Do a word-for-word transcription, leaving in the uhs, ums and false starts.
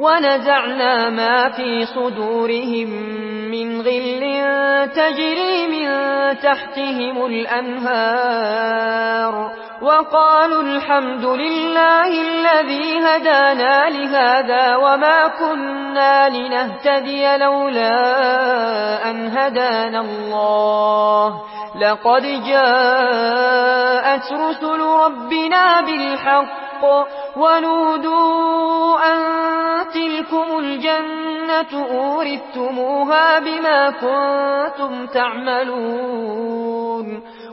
ونزعنا ما في صدورهم من غل تجري من تحتهم الأنهار وقالوا الحمد لله الذي هدانا لهذا وما كنا لنهتدي لولا أن هدانا الله لقد جاءت رسل ربنا بالحق ونودوا أن تلكم الجنة أورثتموها بما كنتم تعملون